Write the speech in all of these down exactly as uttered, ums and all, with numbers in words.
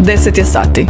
deset je sati.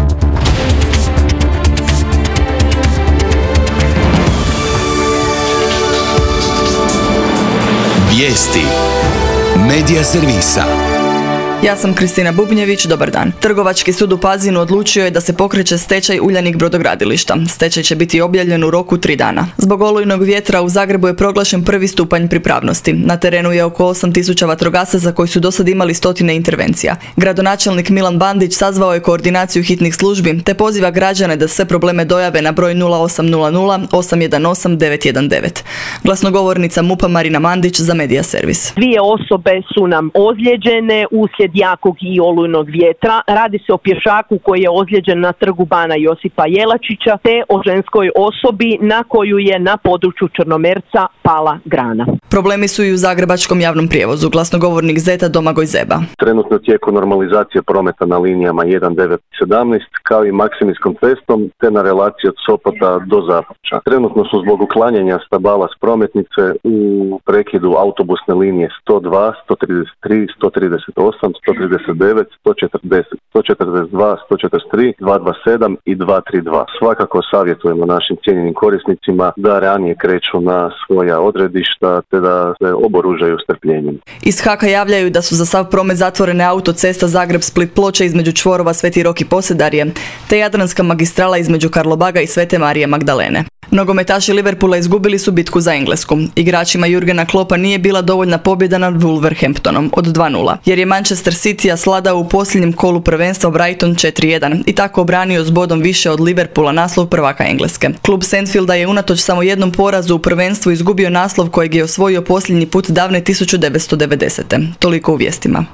Vijesti Medija servisa. Ja sam Kristina Bubnjević, dobar dan. Trgovački sud u Pazinu odlučio je da se pokreće stečaj Uljanik brodogradilišta. Stečaj će biti objavljen u roku tri dana. Zbog olujnog vjetra u Zagrebu je proglašen prvi stupanj pripravnosti. Na terenu je oko osam tisuća vatrogasaca koji su dosad imali stotine intervencija. Gradonačelnik Milan Bandić sazvao je koordinaciju hitnih službi te poziva građane da sve probleme dojave na broj nula osam nula nula osam jedan osam devet jedan devet. Glasnogovornica MUP-a Marina Mandić za Medija servis. Dvije osobe su nam ozlijeđene uslijed jakog i olujnog vjetra. Radi se o pješaku koji je ozlijeđen na trgu Bana Josipa Jelačića te o ženskoj osobi na koju je na području Črnomerca pala grana. Problemi su i u zagrebačkom javnom prijevozu. Glasnogovornik Zeta Domagoj Zeba. Trenutno tijeko normalizacije prometa na linijama jedan devet sedamnaest kao i Maksimirskom cestom te na relaciji od Sopota do Zapača. Trenutno su zbog uklanjanja stabala s prometnice u prekidu autobusne linije sto dva, sto trideset tri, sto trideset osam, sto trideset devet, sto četrdeset, sto četrdeset dva, sto četrdeset tri, dvjesto dvadeset sedam i dvjesto trideset dva. Svakako savjetujemo našim cijenjenim korisnicima da ranije kreću na svoja odredišta te da se oboružaju strpljenjem. Iz Haka javljaju da su za sav promet zatvorene autocesta Zagreb-Split-Ploče između čvorova Sveti Rok i Posedarje, te Jadranska magistrala između Karlobaga i Svete Marije Magdalene. Nogometaši Liverpoola izgubili su bitku za Englesku. Igračima Jurgena Kloppa nije bila dovoljna pobjeda nad Wolverhamptonom od dva nula, jer je Manchester City sladao u posljednjem kolu prvenstva Brighton četiri jedan i tako obranio s bodom više od Liverpoola naslov prvaka Engleske. Klub Sandfielda je unatoč samo jednom porazu u prvenstvu izgubio naslov kojeg je osvojio posljednji put davne tisuću devetsto devedesete. Toliko u vijestima.